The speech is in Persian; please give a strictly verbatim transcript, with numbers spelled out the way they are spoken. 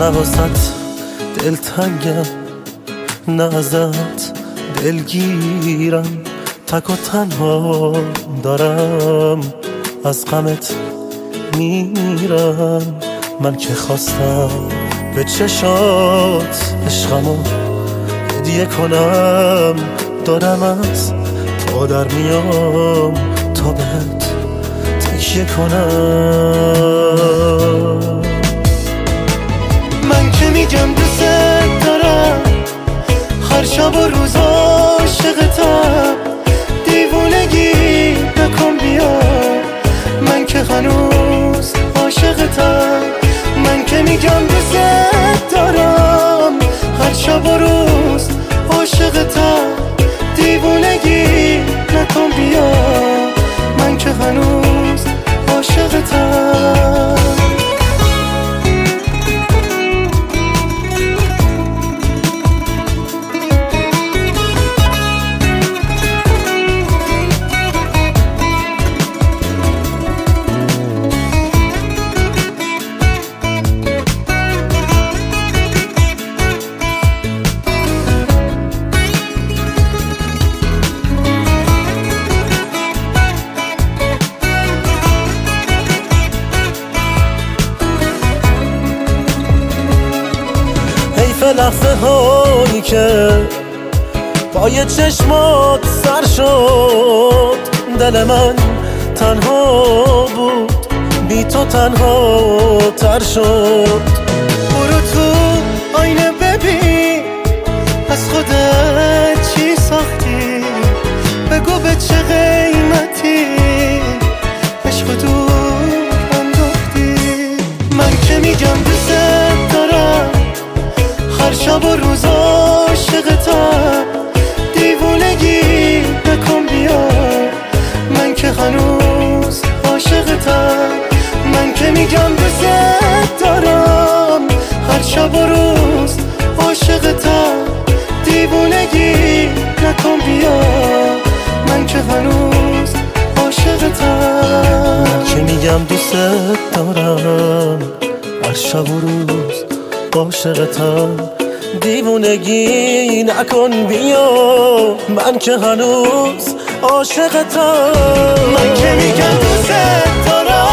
نه واسط دلتنگم، نه ازت دلگیرم، تک و تنها دارم از غمت میرم. من که خواستم به چشات عشقمو هدیه کنم، دارم از پا در میام تا بهت تکیه کنم. من که میگم دوست دارم، هر شب و روز عاشقتم، دیوونگی نکن بیا، من که هنوز عاشقتم. من که میگم دوست دارم، هر شب و روز عاشقتم، دیوونگی نکن بیا، من که هنوز عاشقتم. لحظه هایی که پای چشمات سر شد، دل من تنها بود، بی تو تنها تر شد. برو تو آینه ببین از خودت چی ساختی، بگو به چه قیمتی عشق دور انداختی. من که میگم دوست دارم، هر شب و روز عاشقتم، دیوونگی نکن بیا، من که هنوز عاشقتم. من که میگم دوست دارم، هر شب و روز عاشقتم، دیوونگی نکن بیا، من که هنوز عاشقتم. من که میگم دوست دارم، هر شب و روز عاشقتم، دیوونگی نکن بیا، من که هنوز عاشقتم. من که میگم دوست دارم،